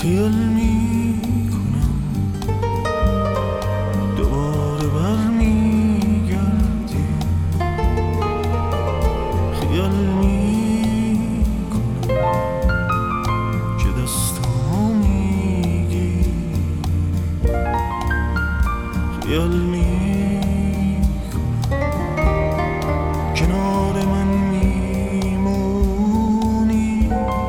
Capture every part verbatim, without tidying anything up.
خیال می کنم دوباره برمیگردی، خیال می کنم که دستامو میگیری، خیال می کنم کنار من میمونی.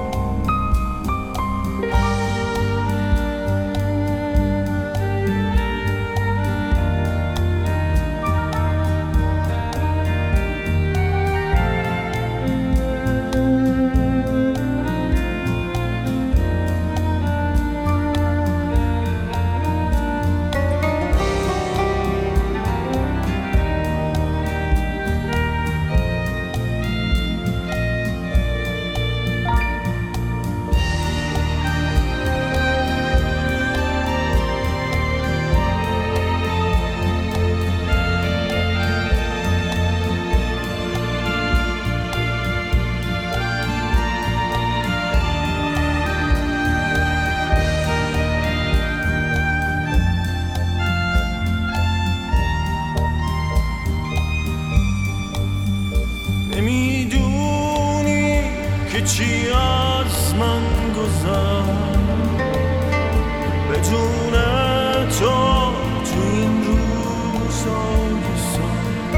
نمیدونی که چی از من گذشت بدون تو، تو این روزای سخت،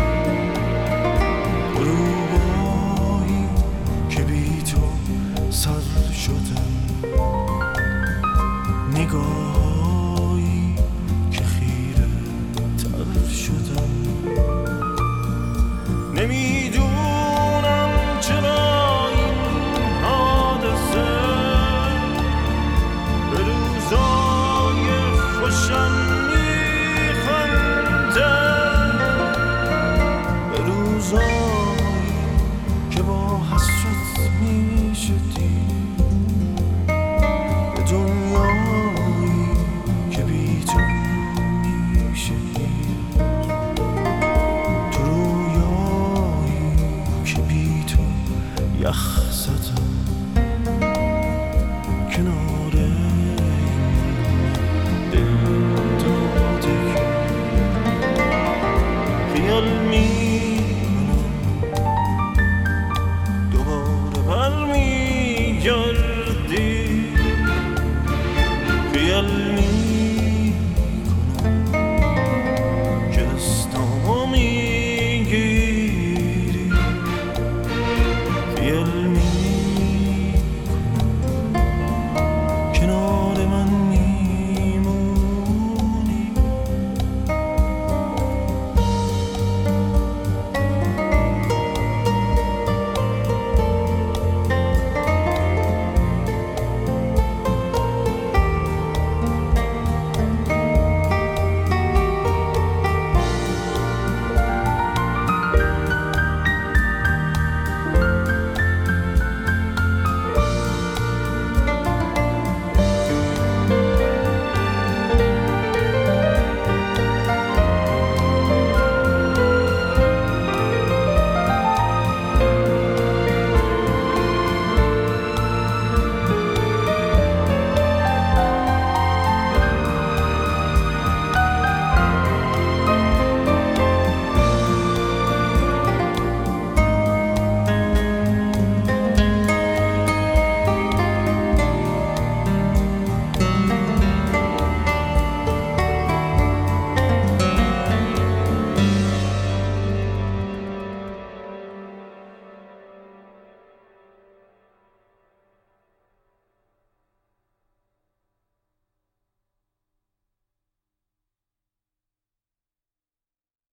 غروبایی که بی تو سر شده، نگاهایی که خیره تر شده. نمیدونم چرا این حادثه به روزای خوشم میخنده، به روزایی که با حسرت میشدی، به دنیایی که بی تو میشدی، تو رویایی که بی تو یخ زدم کنار این دل دادگی. خیال میمونم دوباره برمیگردی.